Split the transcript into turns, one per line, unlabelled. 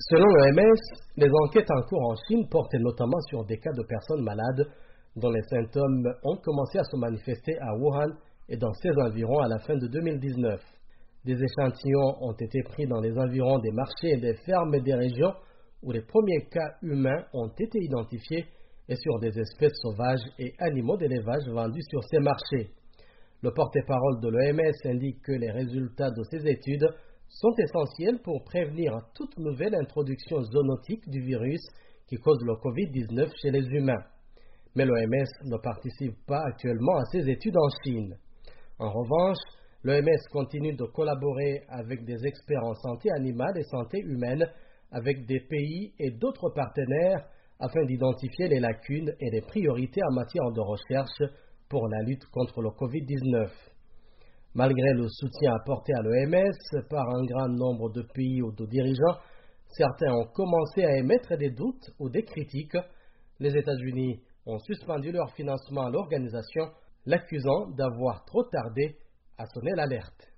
Selon l'OMS, les enquêtes en cours en Chine portent notamment sur des cas de personnes malades dont les symptômes ont commencé à se manifester à Wuhan et dans ses environs à la fin de 2019. Des échantillons ont été pris dans les environs des marchés et des fermes et des régions où les premiers cas humains ont été identifiés et sur des espèces sauvages et animaux d'élevage vendus sur ces marchés. Le porte-parole de l'OMS indique que les résultats de ces études sont essentiels pour prévenir toute nouvelle introduction zoonotique du virus qui cause le Covid-19 chez les humains. Mais l'OMS ne participe pas actuellement à ces études en Chine. En revanche, l'OMS continue de collaborer avec des experts en santé animale et santé humaine, avec des pays et d'autres partenaires afin d'identifier les lacunes et les priorités en matière de recherche pour la lutte contre le Covid-19. Malgré le soutien apporté à l'OMS par un grand nombre de pays ou de dirigeants, certains ont commencé à émettre des doutes ou des critiques. Les États-Unis ont suspendu leur financement à l'organisation, l'accusant d'avoir trop tardé à sonner l'alerte.